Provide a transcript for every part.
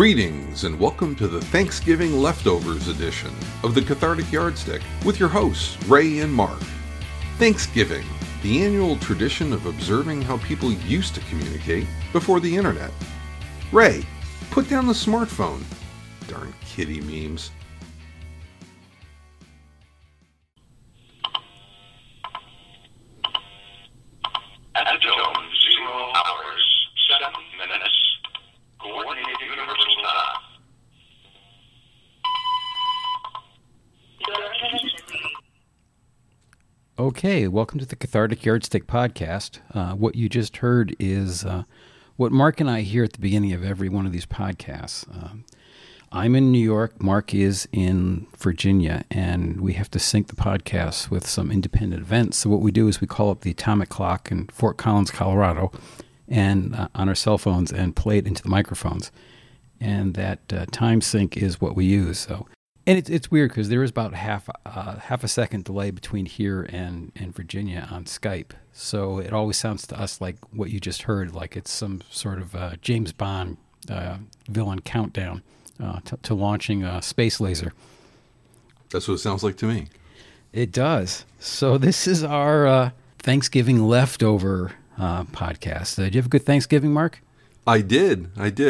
Greetings and welcome to the Thanksgiving Leftovers edition of the Cathartic Yardstick with your hosts, Ray and Mark. Thanksgiving, the annual tradition of observing how people used to communicate before the internet. Ray, put down the smartphone. Darn kitty memes. At the tone, 0 hours, 7 minutes, coordinated universal time. Okay, welcome to the Cathartic Yardstick podcast. What you just heard is what Mark and I hear at the beginning of every one of these podcasts. I'm in New York, Mark is in Virginia, and we have to sync the podcasts with some independent events. So what we do is we call up the atomic clock in Fort Collins, Colorado, and on our cell phones and play it into the microphones. And that time sync is what we use. So, and it's weird because there is about half a second delay between here and Virginia on Skype. So it always sounds to us like what you just heard, like it's some sort of James Bond villain countdown to launching a space laser. That's what it sounds like to me. It does. So this is our Thanksgiving leftover podcast. Did you have a good Thanksgiving, Mark? I did.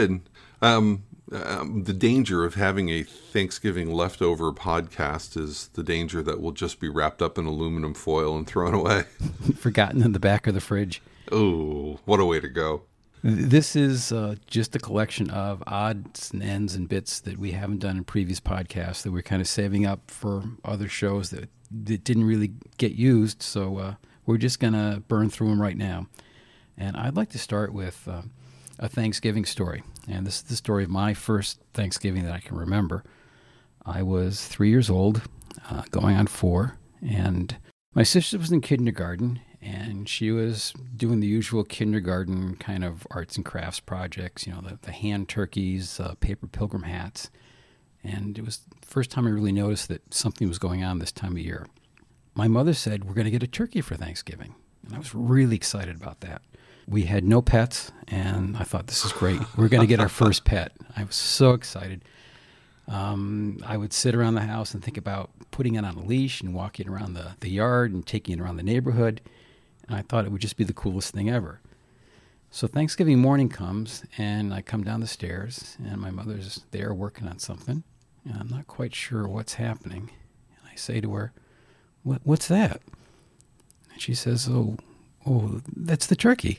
The danger of having a Thanksgiving leftover podcast is the danger that we'll just be wrapped up in aluminum foil and thrown away. Forgotten in the back of the fridge. Oh, what a way to go. This is just a collection of odds and ends and bits that we haven't done in previous podcasts that we're kind of saving up for other shows that didn't really get used. So we're just going to burn through them right now. And I'd like to start with a Thanksgiving story. And this is the story of my first Thanksgiving that I can remember. I was 3 years old, going on 4, and my sister was in kindergarten, and she was doing the usual kindergarten kind of arts and crafts projects, you know, the hand turkeys, paper pilgrim hats. And it was the first time I really noticed that something was going on this time of year. My mother said, "We're going to get a turkey for Thanksgiving." And I was really excited about that. We had no pets, and I thought, this is great. We're going to get our first pet. I was so excited. I would sit around the house and think about putting it on a leash and walking around the yard and taking it around the neighborhood. And I thought it would just be the coolest thing ever. So Thanksgiving morning comes, and I come down the stairs, and my mother's there working on something, and I'm not quite sure what's happening. And I say to her, "What's that?" And she says, Oh, that's the turkey.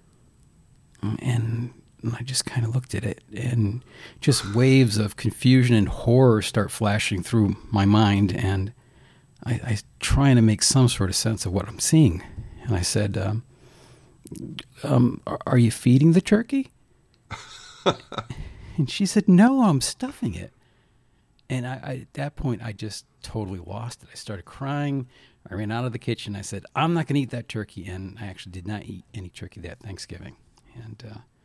And I just kind of looked at it, and just waves of confusion and horror start flashing through my mind, and I trying to make some sort of sense of what I'm seeing. And I said, "Are you feeding the turkey?" And she said, "No, I'm stuffing it." And I at that point, I just totally lost it. I started crying. I ran out of the kitchen. I said, "I'm not going to eat that turkey." And I actually did not eat any turkey that Thanksgiving. And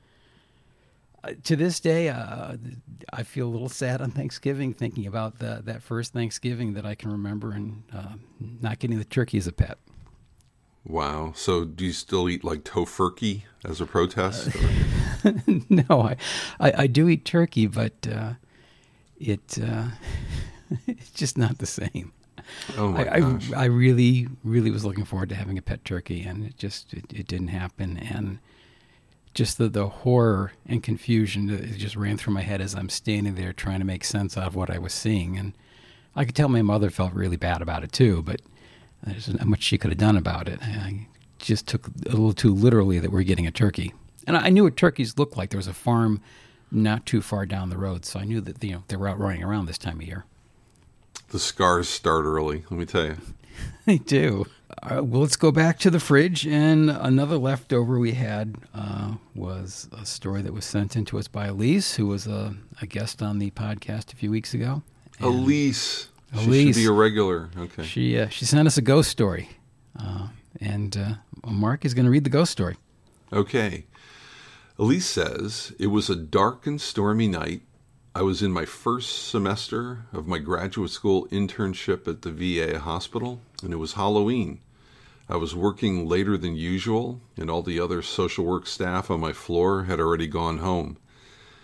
to this day, I feel a little sad on Thanksgiving thinking about that first Thanksgiving that I can remember and not getting the turkey as a pet. Wow. So do you still eat like tofurkey as a protest? No, I do eat turkey, but it's just not the same. Oh my gosh. I really, really was looking forward to having a pet turkey, and it didn't happen. And just the horror and confusion that just ran through my head as I'm standing there trying to make sense out of what I was seeing. And I could tell my mother felt really bad about it too, but there's not much she could have done about it. I just took a little too literally that we're getting a turkey. And I knew what turkeys looked like. There was a farm not too far down the road, so I knew that they were out running around this time of year. The scars start early, let me tell you. They do. Well, let's go back to the fridge. And another leftover we had was a story that was sent in to us by Elise, who was a guest on the podcast a few weeks ago. And Elise. She should be a regular. Okay. She sent us a ghost story. And Mark is going to read the ghost story. Okay. Elise says, "It was a dark and stormy night. I was in my first semester of my graduate school internship at the VA hospital, and it was Halloween. I was working later than usual, and all the other social work staff on my floor had already gone home.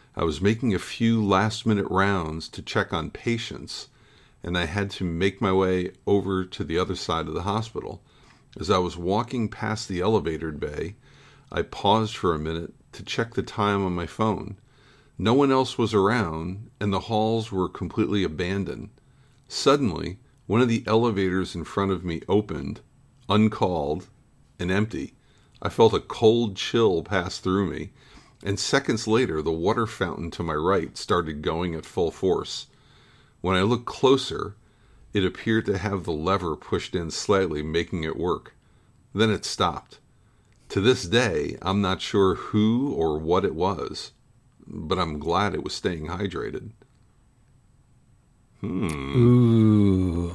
I was making a few last-minute rounds to check on patients, and I had to make my way over to the other side of the hospital. As I was walking past the elevator bay, I paused for a minute to check the time on my phone. No one else was around, and the halls were completely abandoned. Suddenly, one of the elevators in front of me opened, uncalled, and empty. I felt a cold chill pass through me, and seconds later, the water fountain to my right started going at full force. When I looked closer, it appeared to have the lever pushed in slightly, making it work. Then it stopped. To this day, I'm not sure who or what it was, but I'm glad it was staying hydrated. Ooh.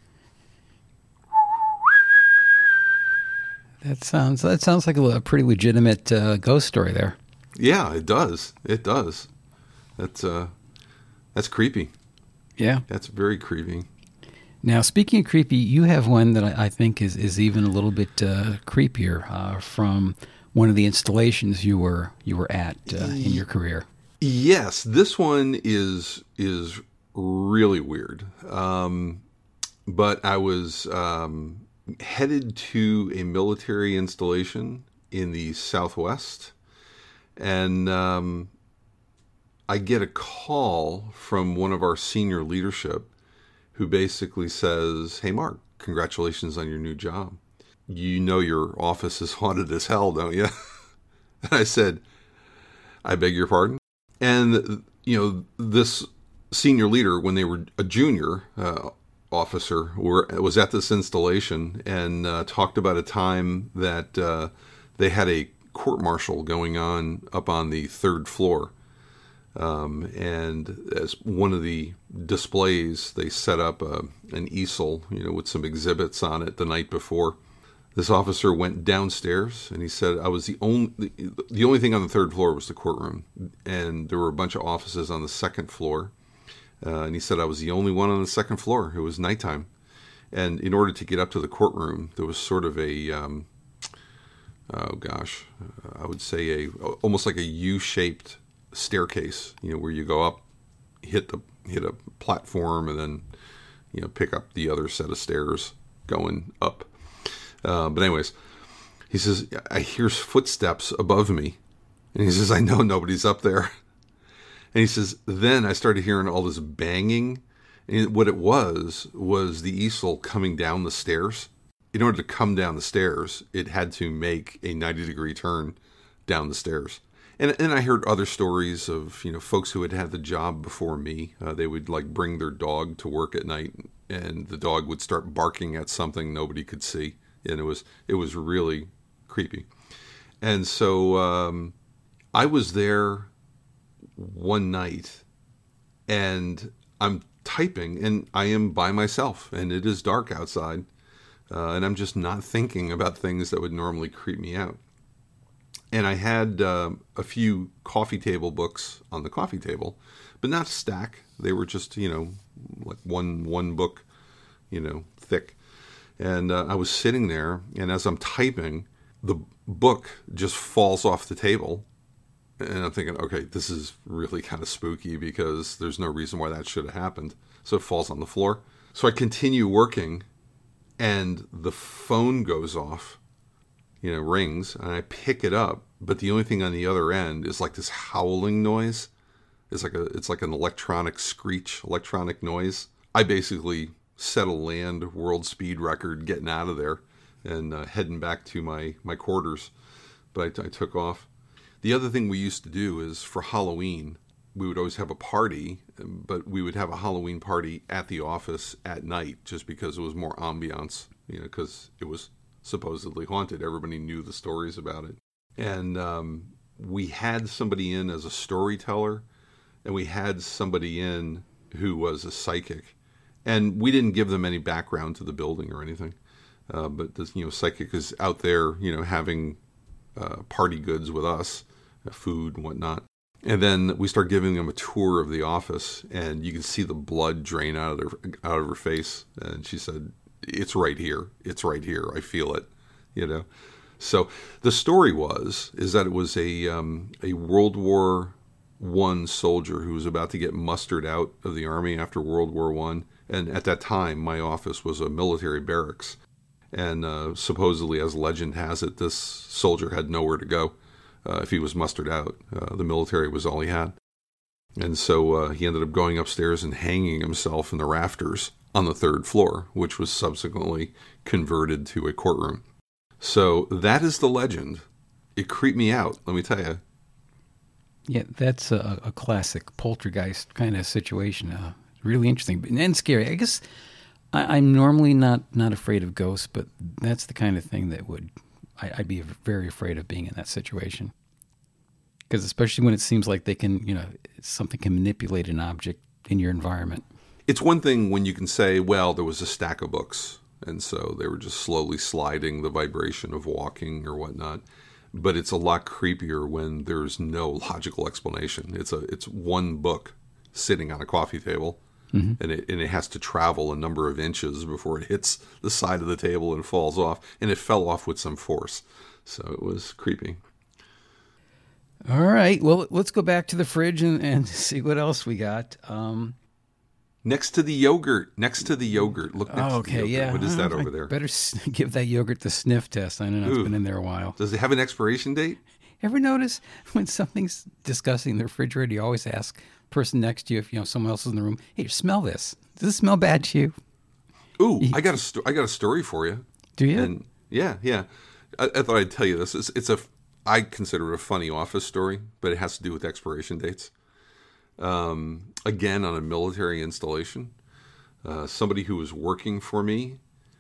That sounds like a pretty legitimate ghost story there. Yeah, it does. It does. That's creepy. Yeah. That's very creepy. Now, speaking of creepy, you have one that I think is even a little bit creepier from one of the installations you were at in your career. Yes, this one is really weird. But I was headed to a military installation in the Southwest, and I get a call from one of our senior leadership who basically says, "Hey, Mark, congratulations on your new job. You know your office is haunted as hell, don't you?" And I said, "I beg your pardon?" And, this senior leader, when they were a junior officer, was at this installation and talked about a time that they had a court-martial going on up on the third floor. And as one of the displays, they set up an easel, with some exhibits on it the night before. This officer went downstairs, and he said, "I was the only thing on the third floor was the courtroom, and there were a bunch of offices on the second floor." And he said, "I was the only one on the second floor. It was nighttime, and in order to get up to the courtroom, there was sort of a I would say almost like a U-shaped staircase, where you go up, hit a platform, and then pick up the other set of stairs going up." But anyways, he says, "I hear footsteps above me," and he says, "I know nobody's up there." And he says, "Then I started hearing all this banging, and what it was the easel coming down the stairs. In order to come down the stairs, it had to make a 90-degree turn down the stairs." And I heard other stories of, folks who had had the job before me. They would bring their dog to work at night, and the dog would start barking at something nobody could see. And it was really creepy. And so I was there one night, and I'm typing, and I am by myself, and it is dark outside, and I'm just not thinking about things that would normally creep me out. And I had a few coffee table books on the coffee table, but not a stack. They were just, like one book, thick. And I was sitting there, and as I'm typing, the book just falls off the table. And I'm thinking, okay, this is really kind of spooky because there's no reason why that should have happened. So it falls on the floor. So I continue working, and the phone goes off, rings, and I pick it up. But the only thing on the other end is like this howling noise. It's like an electronic screech, electronic noise. I basically set a land world speed record getting out of there and heading back to my quarters. But I took off. The other thing we used to do is for Halloween, we would always have a party, but we would have a Halloween party at the office at night just because it was more ambiance, because it was supposedly haunted. Everybody knew the stories about it. And we had somebody in as a storyteller, and we had somebody in who was a psychic. And we didn't give them any background to the building or anything. But this, psychic is out there, having party goods with us, food and whatnot. And then we start giving them a tour of the office, and you can see the blood drain out of her face. And she said, "It's right here. It's right here. I feel it." So the story is that it was a World War one soldier who was about to get mustered out of the Army after World War I. And at that time, my office was a military barracks. And supposedly, as legend has it, this soldier had nowhere to go if he was mustered out. The military was all he had. And so he ended up going upstairs and hanging himself in the rafters on the 3rd floor, which was subsequently converted to a courtroom. So that is the legend. It creeped me out, let me tell you. Yeah, that's a classic poltergeist kind of situation. Really interesting and scary. I guess I'm normally not afraid of ghosts, but that's the kind of thing that I'd be very afraid of being in that situation. Because especially when it seems like they can, something can manipulate an object in your environment. It's one thing when you can say, well, there was a stack of books, and so they were just slowly sliding the vibration of walking or whatnot. But it's a lot creepier when there's no logical explanation. It's one book sitting on a coffee table, and it has to travel a number of inches before it hits the side of the table and falls off. And it fell off with some force. So it was creepy. All right. Well, let's go back to the fridge and see what else we got. Next to the yogurt. Look next to the yogurt. Yeah. What is that over there? Better give that yogurt the sniff test. I know it's been in there a while. Does it have an expiration date? Ever notice when something's disgusting in the refrigerator, you always ask the person next to you if someone else is in the room, hey, smell this. Does this smell bad to you? Ooh, I got a story for you. Do you? And yeah. I thought I'd tell you this. I consider it a funny office story, but it has to do with expiration dates. Again, on a military installation, somebody who was working for me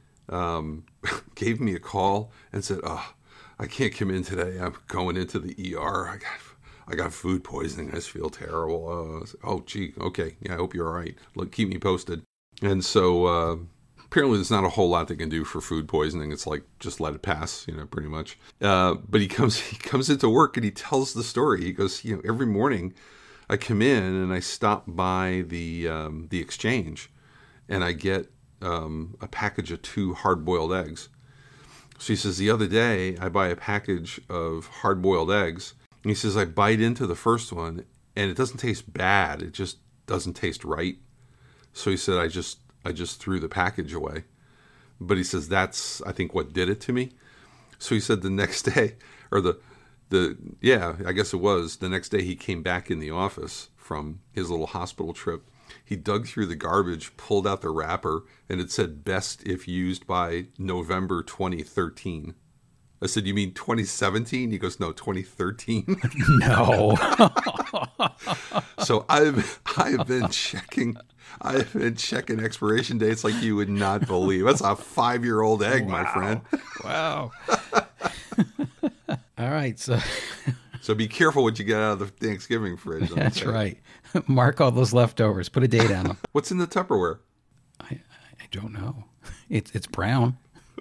gave me a call and said, "Oh, I can't come in today. I'm going into the ER. I got food poisoning. I just feel terrible." Oh, gee, okay. Yeah, I hope you're all right. Look, keep me posted. And so apparently there's not a whole lot they can do for food poisoning. It's like, just let it pass, pretty much. But he comes into work and he tells the story. He goes, every morning I come in and I stop by the exchange and I get a package of 2 hard-boiled eggs. So he says, the other day I buy a package of hard-boiled eggs. And he says, I bite into the first one and it doesn't taste bad. It just doesn't taste right. So he said, I just threw the package away. But he says, that's, I think, what did it to me. So he said the next day, or I guess it was, the next day he came back in the office from his little hospital trip. He dug through the garbage, pulled out the wrapper, and it said, best if used by November 2013. I said, you mean 2017? He goes, no, 2013. No. So I've been checking expiration dates like you would not believe. That's a 5-year-old egg, my friend. Wow. All right. So be careful what you get out of the Thanksgiving fridge. That's right. Mark all those leftovers. Put a date on them. What's in the Tupperware? I don't know. It's brown.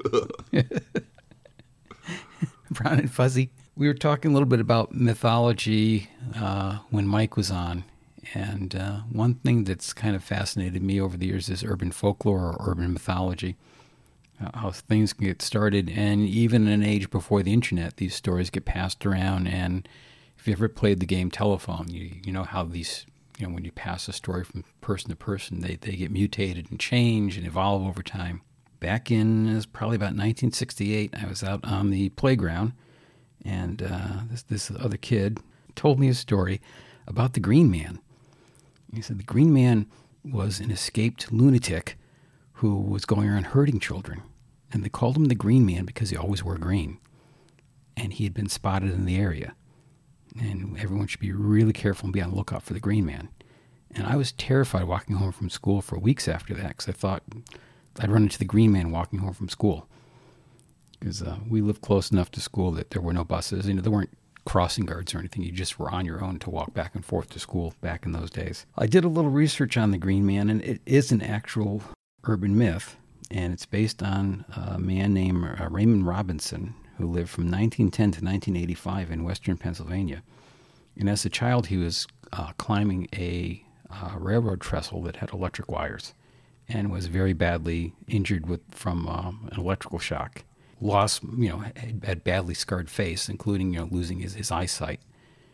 Brown and fuzzy. We were talking a little bit about mythology when Mike was on. And one thing that's kind of fascinated me over the years is urban folklore or urban mythology. How things can get started. And even in an age before the internet, these stories get passed around. And if you ever played the game Telephone, you know how these, when you pass a story from person to person, they get mutated and change and evolve over time. Back in, it was probably about 1968, I was out on the playground, and this other kid told me a story about the Green Man. He said the Green Man was an escaped lunatic who was going around hurting children, and they called him the Green Man because he always wore green, and he had been spotted in the area, and everyone should be really careful and be on the lookout for the Green Man. And I was terrified walking home from school for weeks after that because I thought I'd run into the Green Man walking home from school, because we lived close enough to school that there were no buses. There weren't crossing guards or anything. You just were on your own to walk back and forth to school back in those days. I did a little research on the Green Man, and it is an actual urban myth, and it's based on a man named Raymond Robinson, who lived from 1910 to 1985 in western Pennsylvania. And as a child, he was climbing a railroad trestle that had electric wires, and was very badly injured from an electrical shock. Had badly scarred face, including losing his eyesight.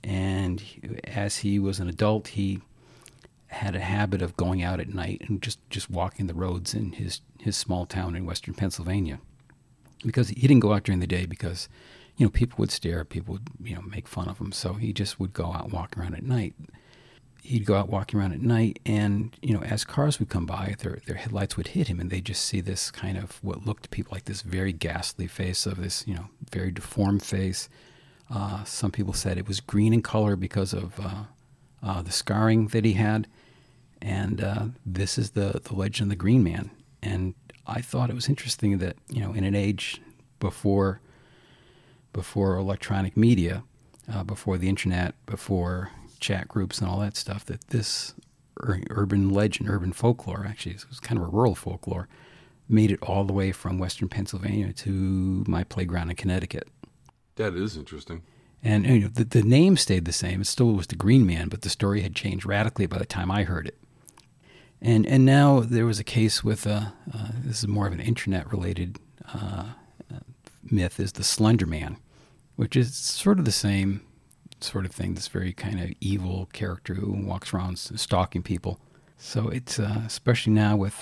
And as he was an adult, he had a habit of going out at night and just walking the roads in his small town in western Pennsylvania. Because he didn't go out during the day because, people would stare, people would, make fun of him. So he just would go out walking around at night. He'd go out walking around at night, and, as cars would come by, their headlights would hit him, and they'd just see this kind of what looked to people like this very ghastly face of this, very deformed face. Some people said it was green in color because of the scarring that he had. And this is the legend of the Green Man. And I thought it was interesting that, in an age before electronic media, before the internet, before chat groups and all that stuff, that this urban legend, urban folklore, actually it was kind of a rural folklore, made it all the way from western Pennsylvania to my playground in Connecticut. That is interesting. And the name stayed the same. It still was the Green Man, but the story had changed radically by the time I heard it. And now there was a case with, this is more of an internet-related myth, is the Slender Man, which is sort of the same sort of thing, this very kind of evil character who walks around stalking people. So it's, especially now with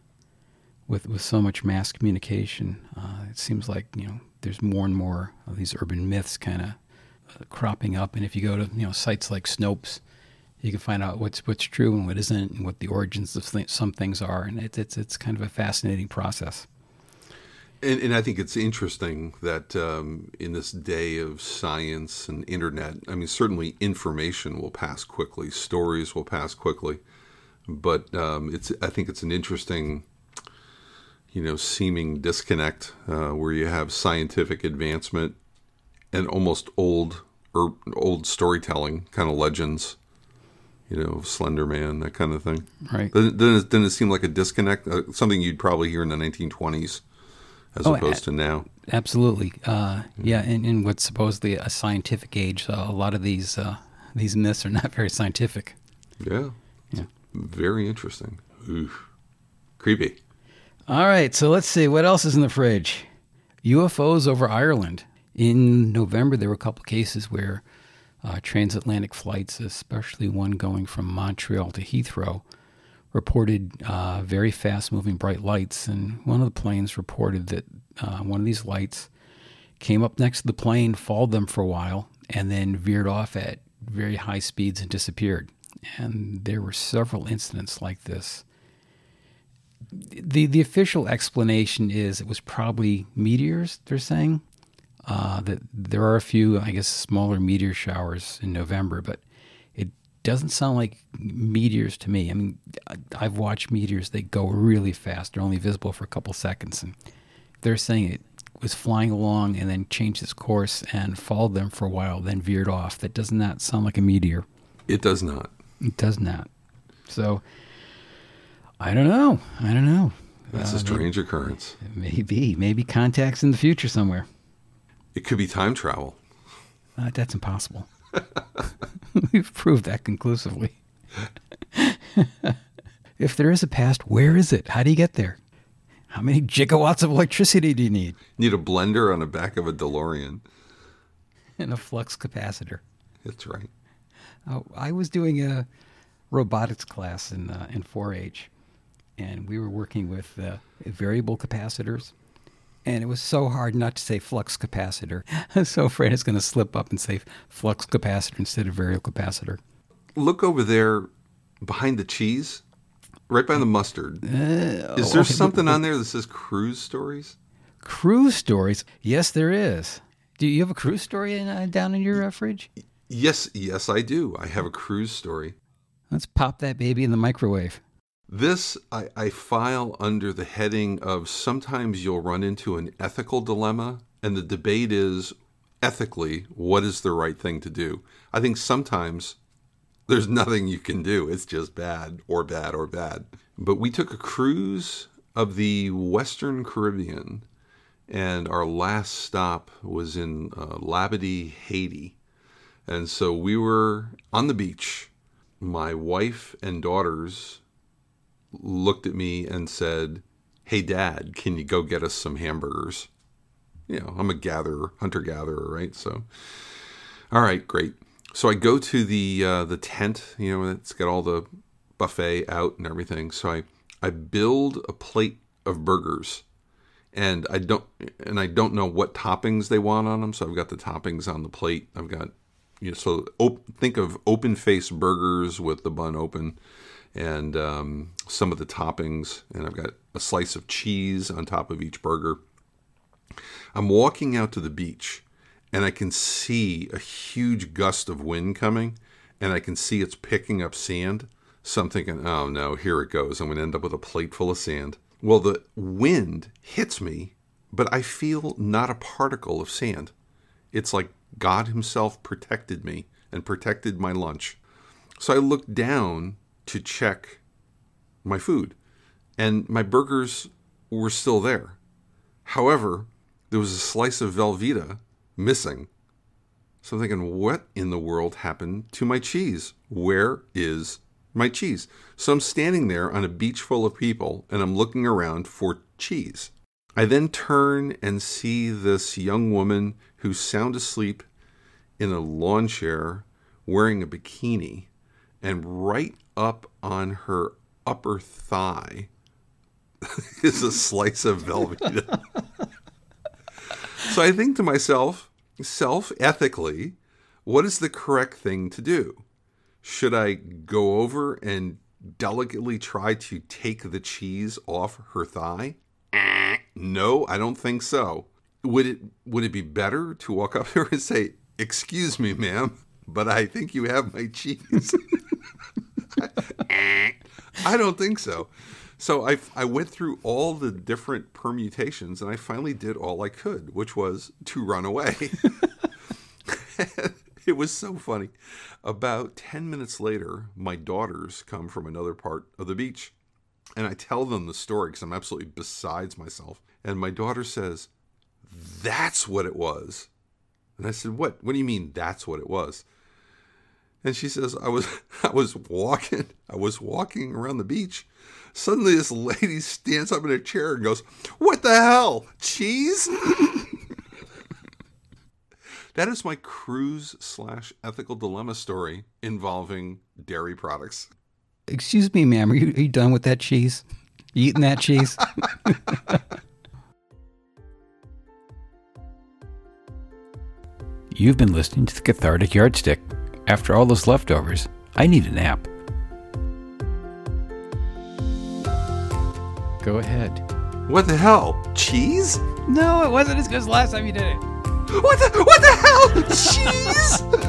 so much mass communication, it seems like, there's more and more of these urban myths kind of cropping up. And if you go to, sites like Snopes, you can find out what's true and what isn't, and what the origins of some things are, and it's kind of a fascinating process. And I think it's interesting that in this day of science and internet, I mean, certainly information will pass quickly, stories will pass quickly, but I think it's an interesting, seeming disconnect where you have scientific advancement and almost old storytelling, kind of legends. Slender Man, that kind of thing. Right. Doesn't it seem like a disconnect? Something you'd probably hear in the 1920s as opposed to now. Absolutely. Yeah, in what's supposedly a scientific age, a lot of these myths are not very scientific. Yeah. Very interesting. Oof. Creepy. All right, so let's see. What else is in the fridge? UFOs over Ireland. In November, there were a couple cases where transatlantic flights, especially one going from Montreal to Heathrow, reported very fast-moving bright lights. And one of the planes reported that one of these lights came up next to the plane, followed them for a while, and then veered off at very high speeds and disappeared. And there were several incidents like this. The official explanation is it was probably meteors, they're saying. That there are a few, I guess, smaller meteor showers in November, but it doesn't sound like meteors to me. I mean, I've watched meteors, they go really fast. They're only visible for a couple seconds. And they're saying it was flying along and then changed its course and followed them for a while, then veered off. That does not sound like a meteor. It does not. It does not. So, I don't know. That's a strange occurrence. Maybe contacts in the future somewhere. It could be time travel. That's impossible. We've proved that conclusively. If there is a past, where is it? How do you get there? How many gigawatts of electricity do you need? Need a blender on the back of a DeLorean. And a flux capacitor. That's right. I was doing a robotics class in 4-H, and we were working with variable capacitors. And it was so hard not to say flux capacitor. I was so afraid it's going to slip up and say flux capacitor instead of variable capacitor. Look over there behind the cheese, right by the mustard. Is there something on there that says cruise stories? Cruise stories? Yes, there is. Do you have a cruise story down in your fridge? Yes, I do. I have a cruise story. Let's pop that baby in the microwave. This, I file under the heading of sometimes you'll run into an ethical dilemma, and the debate is, ethically, what is the right thing to do? I think sometimes there's nothing you can do. It's just bad or bad or bad. But we took a cruise of the Western Caribbean, and our last stop was in Labadee, Haiti. And so we were on the beach. My wife and daughters looked at me and said, "Hey, Dad, can you go get us some hamburgers?" I'm a hunter-gatherer, right? So, all right, great. So I go to the tent, it's got all the buffet out and everything. So I build a plate of burgers, and I don't know what toppings they want on them. So I've got the toppings on the plate. I've got, think of open face burgers with the bun open, and some of the toppings, and I've got a slice of cheese on top of each burger. I'm walking out to the beach, and I can see a huge gust of wind coming, and I can see it's picking up sand. So I'm thinking, oh no, here it goes. I'm going to end up with a plate full of sand. Well, the wind hits me, but I feel not a particle of sand. It's like God himself protected me and protected my lunch. So I looked down to check my food, and my burgers were still there. However, there was a slice of Velveeta missing. So I'm thinking, what in the world happened to my cheese? Where is my cheese? So I'm standing there on a beach full of people, and I'm looking around for cheese. I then turn and see this young woman who's sound asleep in a lawn chair wearing a bikini, and right up on her upper thigh is a slice of Velveeta. So I think to myself, self-ethically, what is the correct thing to do? Should I go over and delicately try to take the cheese off her thigh? No, I don't think so. Would it be better to walk up to her and say, "Excuse me, ma'am, but I think you have my cheese"? I don't think so. So I went through all the different permutations, and I finally did all I could, which was to run away. It was so funny. About 10 minutes later, my daughters come from another part of the beach, and I tell them the story because I'm absolutely besides myself. And my daughter says, "That's what it was." And I said, "What? What do you mean that's what it was?" And she says, I was walking around the beach. Suddenly this lady stands up in a chair and goes, "What the hell? Cheese?" That is my cruise/ethical dilemma story involving dairy products. Excuse me, ma'am, are you done with that cheese? You eating that cheese? You've been listening to The Cathartic Yardstick. After all those leftovers, I need a nap. Go ahead. What the hell? Cheese? No, it wasn't as good as last time you did it. What the hell? Cheese?